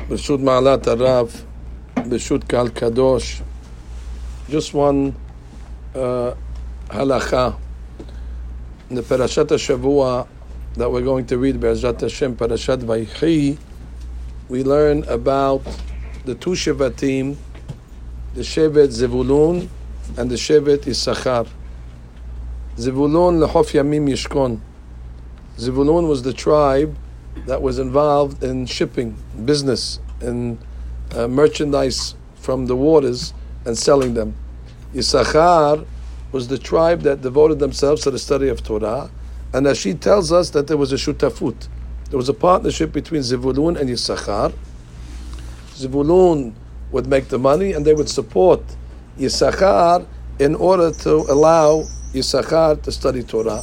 B'shut Ma'alat Harav, B'shut Kal Kadosh. Just one halacha in the Parashat Shavua that we're going to read, Be'ezrat Hashem, Parashat Vaychi. We learn about the two Shevatim, the Shevet Zevulun and the Shevet Issachar. Zevulun lechof yamim yishkon. Zevulun was the tribe that was involved in shipping, business, and merchandise from the waters and selling them. Issachar was the tribe that devoted themselves to the study of Torah, and as she tells us that there was a shutafut. There was a partnership between Zevulun and Issachar. Zevulun would make the money and they would support Issachar in order to allow Issachar to study Torah.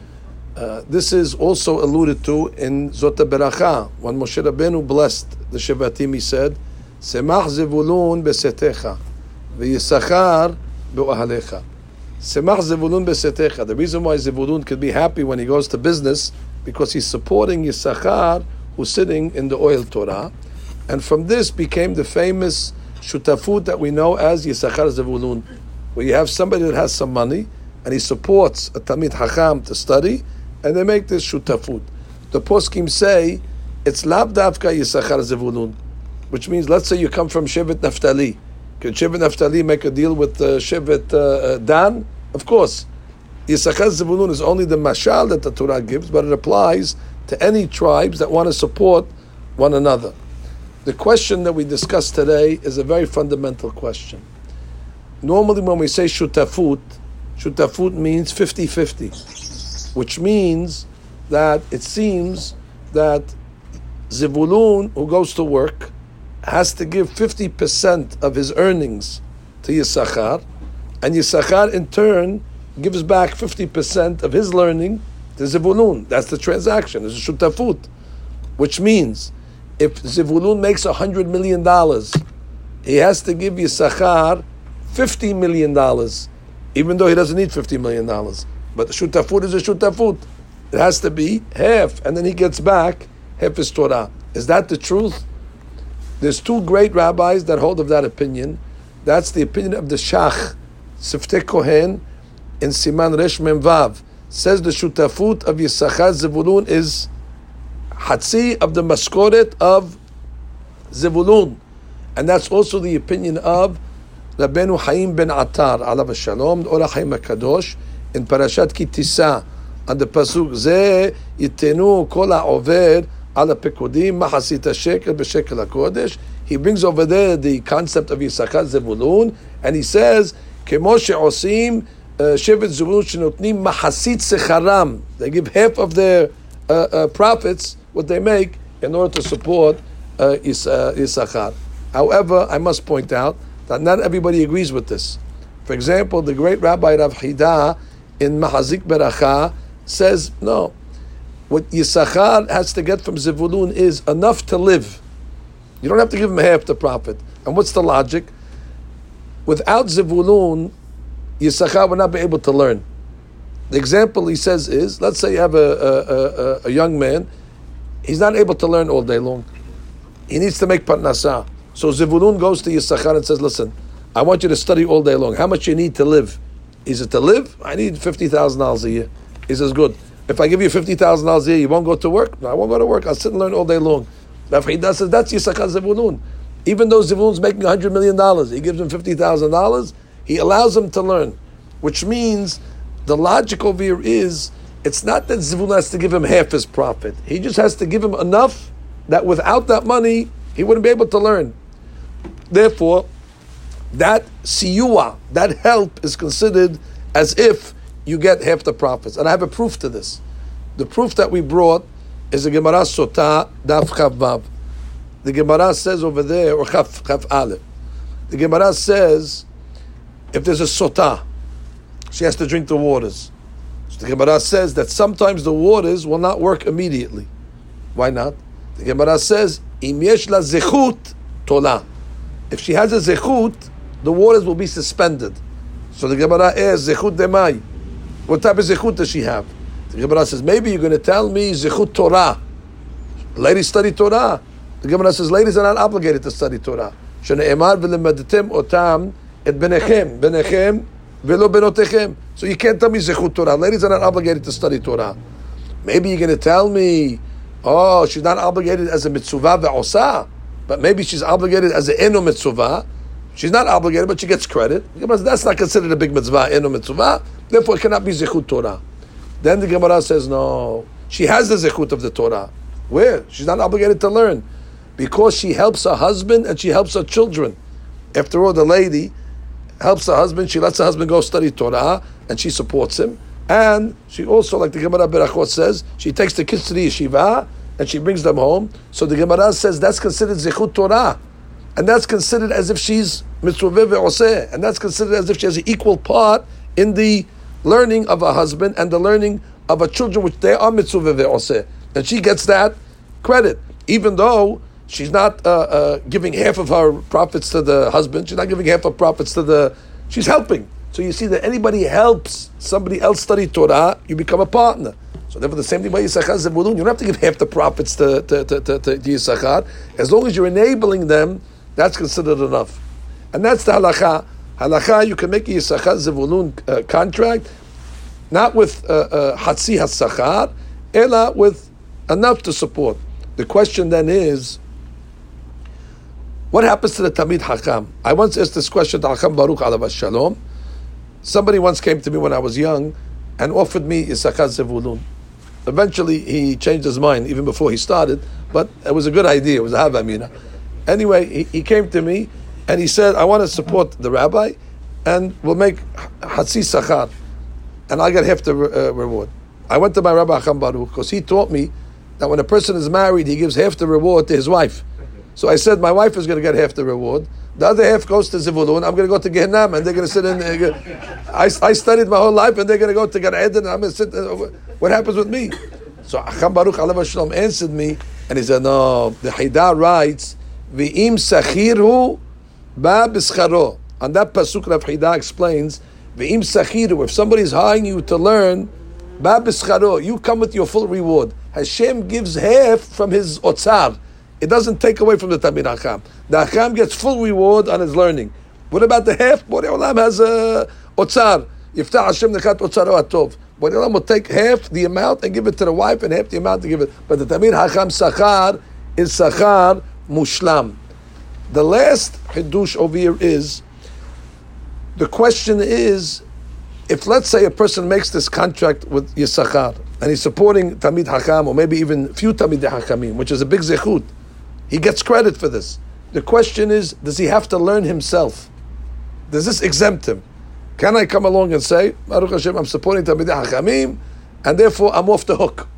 This is also alluded to in Zot HaBeracha. When Moshe Rabbeinu blessed the Shevatim, he said, Semach Zevulun besetecha, v'Yissachar be'ohalecha. Semach Zevulun besetecha. The reason why Zevulun could be happy when he goes to business, because he's supporting Issachar, who's sitting in the oil Torah. And from this became the famous shutafut that we know as Yissachar Zevulun, where you have somebody that has some money, and he supports a Talmid Hacham to study, and they make this shutafut. The poskim say it's lav davka Yissachar Zevulun, which means, let's say you come from Shevet Naftali. Can Shevet Naftali make a deal with Shevet Dan? Of course. Yissachar Zevulun is only the mashal that the Torah gives, but it applies to any tribes that want to support one another. The question that we discussed today is a very fundamental question. Normally when we say shutafut means 50-50, which means that it seems that Zevulun, who goes to work, has to give 50% of his earnings to Yissachar, and Yissachar in turn gives back 50% of his learning to Zevulun. That's the transaction. It's a shutafut, which means if Zevulun makes $100 million, he has to give Yissachar $50 million, even though he doesn't need $50 million. But the shutafut is a shutafut. It has to be half, and then he gets back half his Torah. Is that the truth? There's two great rabbis that hold of that opinion. That's the opinion of the Shach, Siftei Kohen, in Siman Resh Mem Vav. Says the shutafut of Yissachar Zevulun is Hatzi of the maskoret of Zevulun. And that's also the opinion of Rabbeinu Chaim ben Atar, alav shalom, the Orach Chaim HaKadosh, in Parashat Ki Tisa, on the pasuk Zeh yitenu kol ha'over ala pekodim mahasita shekel b'shekel hakodesh. He brings over there the concept of Yissachar Zevulun, and he says, Kemo she'osim shevet Zevulun shenotnim mahasit secharam. They give half of their profits, what they make, in order to support Issachar. However, I must point out that not everybody agrees with this. For example, the great Rabbi Rav Hida in Mahazik Beracha says, no, what Yissachar has to get from Zevulun is enough to live. You don't have to give him half the profit. And what's the logic? Without Zevulun, Yissachar will not be able to learn. The example he says is, let's say you have a young man, he's not able to learn all day long. He needs to make parnasah. So Zevulun goes to Yissachar and says, listen, I want you to study all day long. How much you need to live? He says, to live? I need $50,000 a year. He says, good. If I give you $50,000 a year, you won't go to work? No, I won't go to work. I'll sit and learn all day long. Rav Hida says, that's Yissachar Zevulun. Even though Zevulun's making $100 million, he gives him $50,000, he allows him to learn. Which means the logic over here is, it's not that Zevulun has to give him half his profit. He just has to give him enough that without that money, he wouldn't be able to learn. Therefore, that siyua, that help, is considered as if you get half the profits. And I have a proof to this. The proof that we brought is the Gemara Sotah, Daf Chav Vav. The Gemara says over there, or Chav Aleph, the Gemara says, if there's a Sotah, she has to drink the waters. So the Gemara says that sometimes the waters will not work immediately. Why not? The Gemara says, Im yesh la zechut tola. If she has a zechut, the waters will be suspended. So the Gemara asks, zechut demai. What type of zechut does she have? The Gemara says, maybe you're going to tell me zechut Torah. Lady study Torah. The Gemara says ladies are not obligated to study Torah. Shene'emar v'lemedtem otam et benechem v'lo benotechem. So you can't tell me zechut Torah. Ladies are not obligated to study Torah. Maybe you're going to tell me, oh, she's not obligated as a mitzvah ve'osa, but maybe she's obligated as a eno mitzvah. She's not obligated, but she gets credit. That's not considered a big mitzvah, eno mitzvah. Therefore, it cannot be zechut Torah. Then the Gemara says, no, she has the zechut of the Torah. Where? She's not obligated to learn. Because she helps her husband and she helps her children. After all, the lady helps her husband, she lets her husband go study Torah, and she supports him. And she also, like the Gemara Berachot says, she takes the kids to the yeshiva, and she brings them home. So the Gemara says that's considered zechut Torah. And that's considered as if she's mitzvah ve'oseh. And that's considered as if she has an equal part in the learning of her husband and the learning of her children, which they are mitzvah ve'oseh. And she gets that credit, even though she's not giving half of her profits to the husband. She's not giving half of profits to the... She's helping. So you see that anybody helps somebody else study Torah, you become a partner. So therefore the same thing by Yisachar Zevulun. You don't have to give half the profits to Yisachar. As long as you're enabling them, that's considered enough. And that's the halakha. Halakha, you can make a Yisachar Zevulun contract, not with Hatzi HaSachar, ela with enough to support. The question then is, what happens to the Tamid Hakam? I once asked this question to Hakam Baruch alav Shalom. Somebody once came to me when I was young and offered me Yisachar Zevulun. Eventually he changed his mind even before he started, but it was a good idea. It was a havamina. Anyway, he came to me and he said, I want to support the rabbi and we'll make Hatzi Sachar and I'll get half the reward. I went to my Rabbi Hakam Baruch because he taught me that when a person is married, he gives half the reward to his wife. So I said, my wife is going to get half the reward. The other half goes to Zevulun. I'm going to go to Gehenna, and they're going to sit in. I studied my whole life, and they're going to go to Gan Eden, and I'm going to sit. What happens with me? So Hakam Baruch alav Shalom answered me, and he said, no, the Haidah writes, V'im sachiru ba b'scharo. On that pasuk, Rav Haidah explains, V'im sachiru, if somebody's hiring you to learn, ba b'scharo, you come with your full reward. Hashem gives half from his otzar. It doesn't take away from the Tamid Hakam. The Hakam gets full reward on his learning. What about the half? Borei Olam has a otzar. Yiftach Hashem nechat otzaro atov. Borei Olam will take half the amount and give it to the wife, and half the amount to give it. But the Tamid Hakam Sachar is Sachar Mushlam. The last Hidush over here is, the question is, if let's say a person makes this contract with Yisachar, and he's supporting Tamid Hakam, or maybe even few Tamid Hakamim, which is a big zechut, he gets credit for this. The question is, does he have to learn himself? Does this exempt him? Can I come along and say, Baruch Hashem, I'm supporting Tamid Hakamim, and therefore I'm off the hook?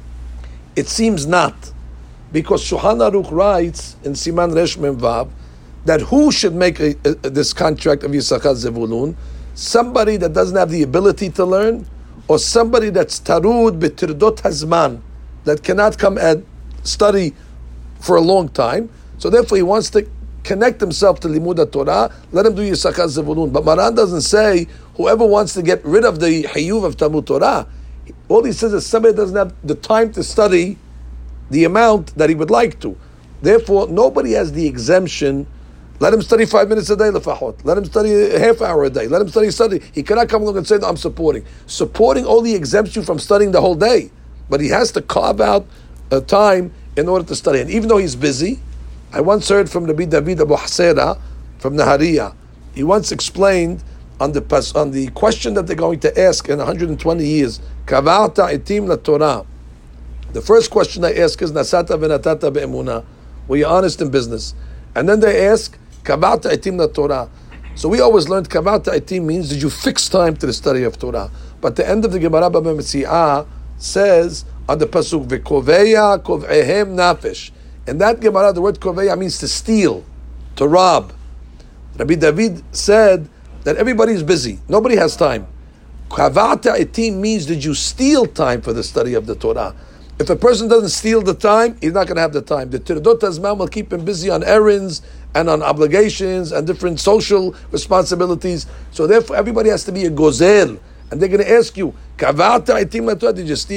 It seems not, because Shulchan Aruch writes in Siman Resh Mem Vav that who should make this contract of Yisachar Zevulun? Somebody that doesn't have the ability to learn, or somebody that's tarud b'tirdot hazman, that cannot come and study for a long time. So therefore he wants to connect himself to Limud Torah, let him do Yisachar Zevulun. But Maran doesn't say whoever wants to get rid of the Hayuv of Talmud Torah. All he says is somebody doesn't have the time to study the amount that he would like to. Therefore, nobody has the exemption. Let him study 5 minutes a day, lefahot. Let him study a half hour a day. Let him study. He cannot come along and say, no, I'm supporting. Supporting only exempts you from studying the whole day. But he has to carve out a time in order to study. And even though he's busy, I once heard from Rabbi David Abu Hasera from Nahariya. He once explained on the question that they're going to ask in 120 years, Kavarta itim la Torah. The first question they ask is, Nasata v'natata be'emunah. Were you honest in business? And then they ask, Kavarta itim la Torah. So we always learned Kavarta itim means, did you fix time to the study of Torah? But the end of the Gemara Baba Metziah says on the pasuk, V'koveya kov'ehem nafesh. In that Gemara, the word koveya means to steal, to rob. Rabbi David said that everybody is busy. Nobody has time. Kavarta itim means, did you steal time for the study of the Torah? If a person doesn't steal the time, he's not going to have the time. The Tirdot Hazman will keep him busy on errands and on obligations and different social responsibilities. So therefore, everybody has to be a gozel. And they're going to ask you, Kavarta itim la Torah, did you steal?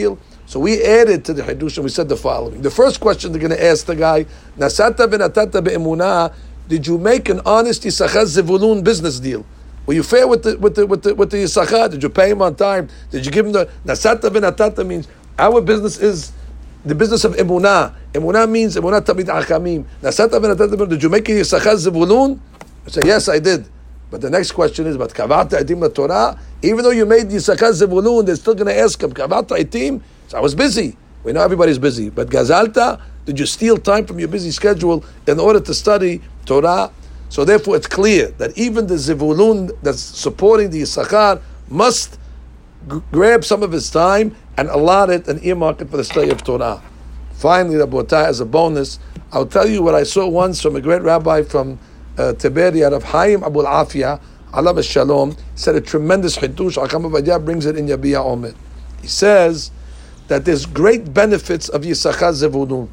So we added to the Hidush and we said the following. The first question they're going to ask the guy, Nasata v'natata be'emunah, did you make an honest Yisachar Zevulun business deal? Were you fair with the Yisachar? Did you pay him on time? Did you give him the Nasata v'natata means our business is the business of emunah. Emunah means emunah tamid achamim. Nasata v'natata, did you make a Yisachar Zevulun? I say, yes, I did. But the next question is, but kavata itim la Torah, even though you made Yisachar Zevulun, they're still going to ask him, kavata itim? So I was busy. We know everybody's busy. But Gazalta, did you steal time from your busy schedule in order to study Torah? So therefore it's clear that even the Zevulun that's supporting the Yisachar must grab some of his time and allot it and earmark it for the study of Torah. Finally, Rabotai, as a bonus, I'll tell you what I saw once from a great rabbi from Tiberia, Rav Chaim Abul Afia, alav shalom, said a tremendous chidush. Hakam Avadia brings it in Yabiya Omer. He says that there's great benefits of Yisachar Zevulun.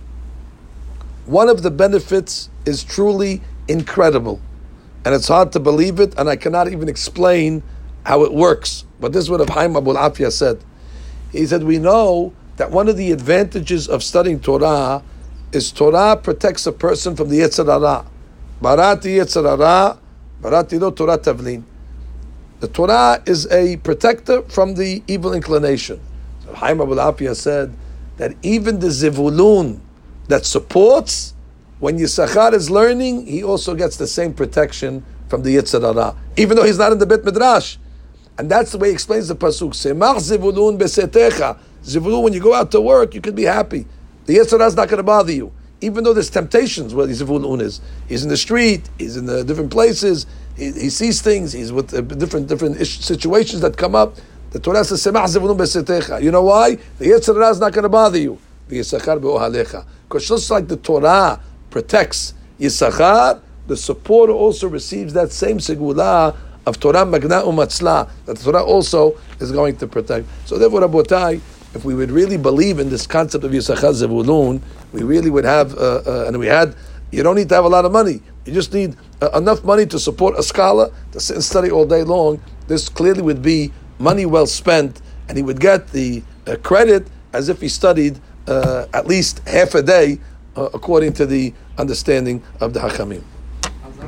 One of the benefits is truly incredible, and it's hard to believe it, and I cannot even explain how it works. But this is what Rav Chaim Abul Afia said. He said, we know that one of the advantages of studying Torah is Torah protects a person from the Yetzer Hara. Barati Yetzer Hara, barati lo Torah tavlin. The Torah is a protector from the evil inclination. Chaim Abul Afia said that even the Zevulun that supports, when Yisachar is learning, he also gets the same protection from the Yetzer Hara, even though he's not in the Bet Midrash. And that's the way he explains the Pasuk. Semach Zevulun besetecha. Zevulun, when you go out to work, you can be happy. The Yetzer Hara is not going to bother you. Even though there's temptations where the Zevulun is. He's in the street, he's in the different places, he sees things, he's with different situations that come up. The Torah says, Semach Zevulun besetecha. You know why? The Yetzer Hara is not going to bother you. The Yisachar be'ohalecha. Because just like the Torah protects Yisachar, the supporter also receives that same segula of Torah magna umatzla, that the Torah also is going to protect. So therefore, Rabotai, if we would really believe in this concept of Yisachar Zevulun, we really would have, you don't need to have a lot of money. You just need enough money to support a scholar to sit and study all day long. This clearly would be money well spent, and he would get the credit as if he studied at least half a day, according to the understanding of the Hachamim.